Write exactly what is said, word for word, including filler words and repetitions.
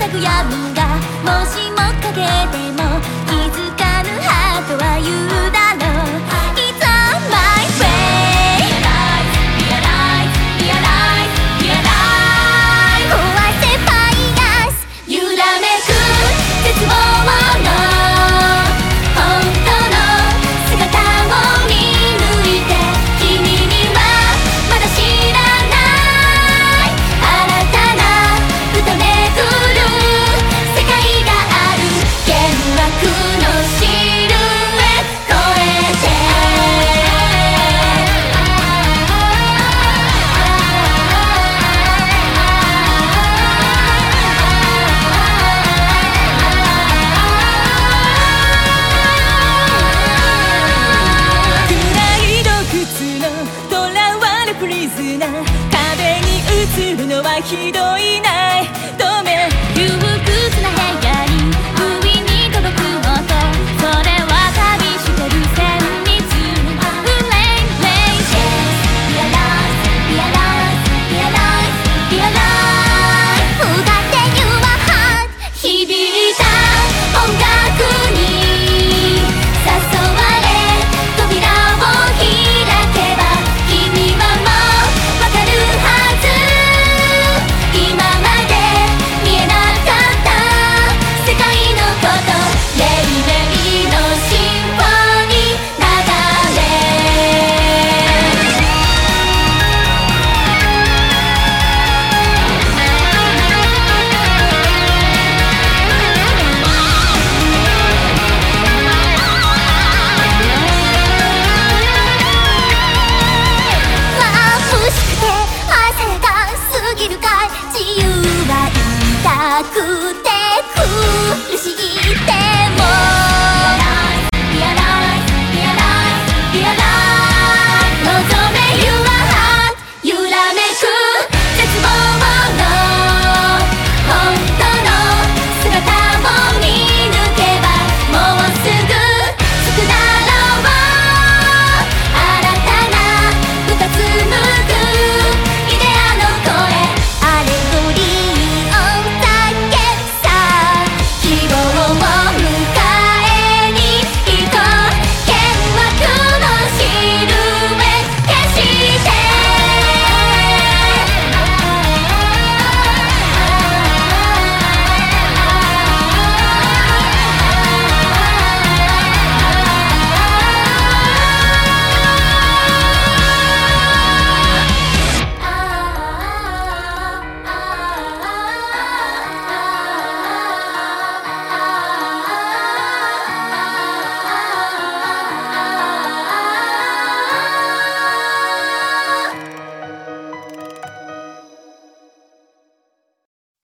く闇がもしもかけても気づかぬハートは言うだろう It's on my way Realize, realize, realize, realize 壊せファイヤース揺らめく絶望の本当の姿を見抜いて君にはまだ知らない新たな歌めくる世界がある幻惑のシルエット超えて暗い洞窟の囚われプリズナー壁に映るのはひどいない止め窮屈な部屋に不意に届く音それは旅してる旋律 Rain, rain, yes Realize, realize, realize, realize 歌って You are hot 響いた音楽に誘われ扉を開けば君はもうわかるはず今まで見えなかった世界のことレイレイのシンフォニー流眩しくて汗が過ぎるかい自由は痛くて